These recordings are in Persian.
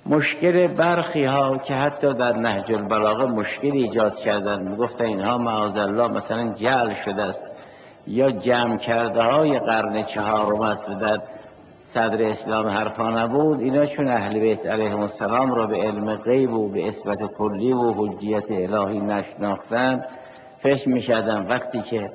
مشکل برخی ها که حتی در نهج البلاغه مشکل ایجاد کردن، میگفتن اینها معاذالله مثلا جعل شده است یا جمع کرده های قرن چهارم است و در صدر اسلام حرفا نبود. اینا چون اهل بیت علیهم السلام را به علم غیب و به اثبات کلی و حجیت الهی نشناختن، فکر می‌کردن وقتی که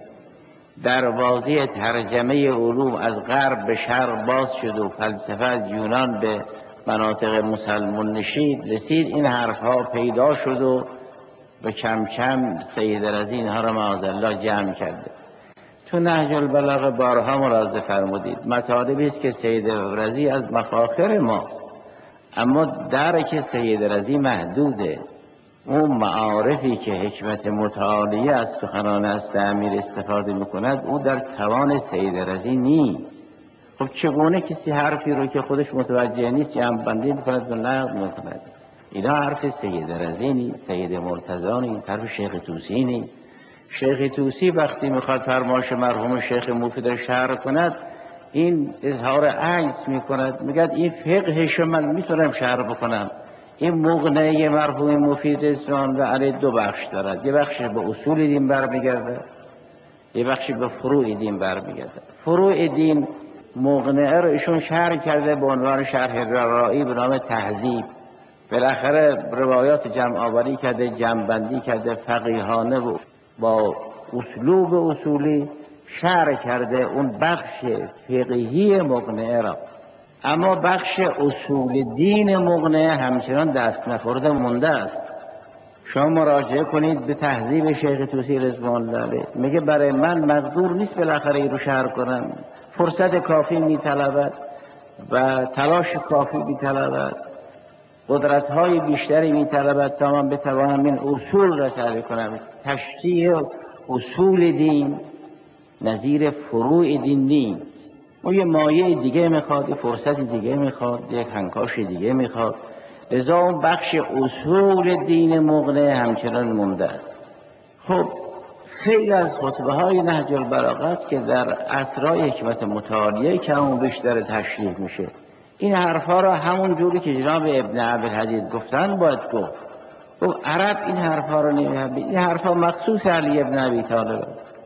دروازه ترجمه علوم از غرب به شرق باز شد و فلسفه از یونان به مناطق مسلمان نشید رسید، این حرفها پیدا شد و به کم کم سید رضی اینها را معاذالله جمع کرده. تو نهج البلاغه بارها ملاحظه فرمودید مطالبی است که سید رضی از مفاخر ماست، اما درک سید رضی محدوده. اون معارفی که حکمت متعالیه از سخنان است امیر استفاده میکند او در توان سید رضی نیست. خب چگونه کسی حرفی رو که خودش متوجه نیست جمع بندی میکند و نقد میکند؟ اینا حرف سید رضی نیست، سید مرتضی نیست، حرف شیخ طوسی نیست. شیخ طوسی وقتی میخواد فرمایش مرحوم شیخ مفید را شرح کند این اظهار عجز میکند، میگه این فقهش من میتونم شرح بکنم. این مقنعه مرحوم مفید اسلام و علی دو بخش دارد، یه بخش به اصول دین برمیگرده، یه بخشی به فروع دین برمیگرده. فروع دین مقنعه رو ایشون شرح کرده به عنوان شرح رایی به نام تهذیب. بالاخره روایات جمع آوری کرده، جمع بندی کرده، فقیهانه و با اسلوب اصولی شرح کرده اون بخش فقهی مقنعه را. اما بخش اصول دین مقنعه همچنان دست نخورده مونده است. شما مراجعه کنید به تهذیب شیخ طوسی رضوان الله علیه، میگه برای من مقدور نیست بالاخره این رو شرح کنم، فرصت کافی میطلبد و تلاش کافی میطلبد، قدرت‌های بیشتری میطلبد تا من بتوانم این اصول را تعریف کنم. تشریح اصول دین نظیر فروع دین نیست. او یه مایه دیگه میخواد، یه فرصت دیگه میخواد، یک هنکاش دیگه میخواد. لذا اون بخش اصول دین مقنعه همچنان مونده است. خب خیلی از خطبه های نهج البلاغه است که در عصرهای حکمت متعالیه کم و بیشتر تشریح میشه. این حرفا را همون جوری که جناب ابن عبدالحدید گفتن باید گفت. عرب این حرفا رو نمی‌فهمه. این حرفا مخصوص علی ابن ابی طالب است.